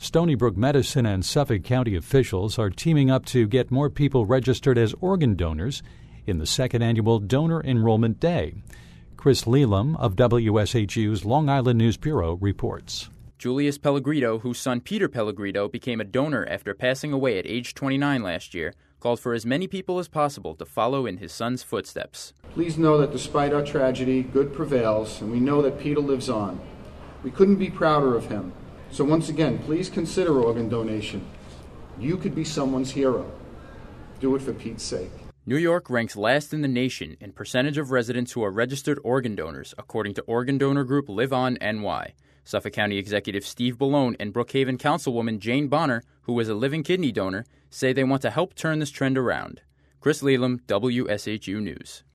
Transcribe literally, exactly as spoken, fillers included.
Stony Brook Medicine and Suffolk County officials are teaming up to get more people registered as organ donors in the second annual Donor Enrollment Day. Chris Lelam of W S H U's Long Island News Bureau reports. Julius Pellegrino, whose son Peter Pellegrino became a donor after passing away at age twenty-nine last year, called for as many people as possible to follow in his son's footsteps. Please know that despite our tragedy, good prevails, and we know that Peter lives on. We couldn't be prouder of him. So once again, please consider organ donation. You could be someone's hero. Do it for Pete's sake. New York ranks last in the nation in percentage of residents who are registered organ donors, according to organ donor group Live On N Y. Suffolk County Executive Steve Bellone and Brookhaven Councilwoman Jane Bonner, who is a living kidney donor, say they want to help turn this trend around. Chris Lelam, W S H U News.